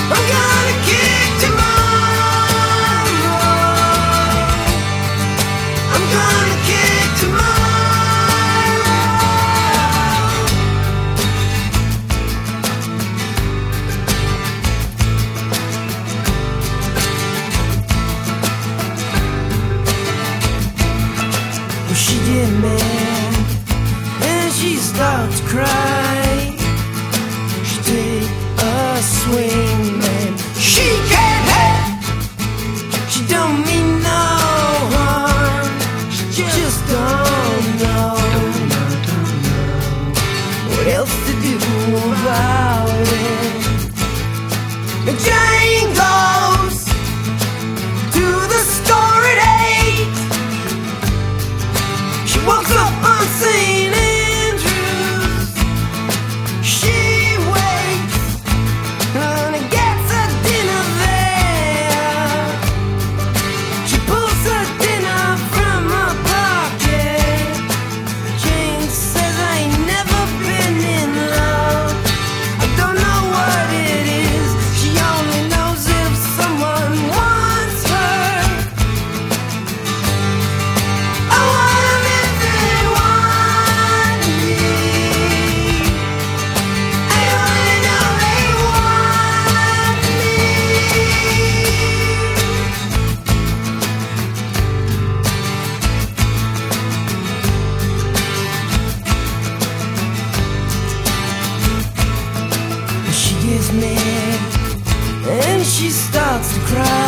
I'm gonna kick tomorrow. I'm gonna kick tomorrow. Well, she get mad and she starts to cry. She take a swing and she can't help. She don't mean no harm. She just don't know what else to do about it. And Jane goes to the store at 8. She walks up on St. Andrews. She waits and gets her dinner there. She pulls her dinner from her pocket. Jane says, I ain't never been in love. I don't know what it is. She only knows if someone wants her. I want 'em if they want me. I only know they want me. She gets mad and she starts to cry.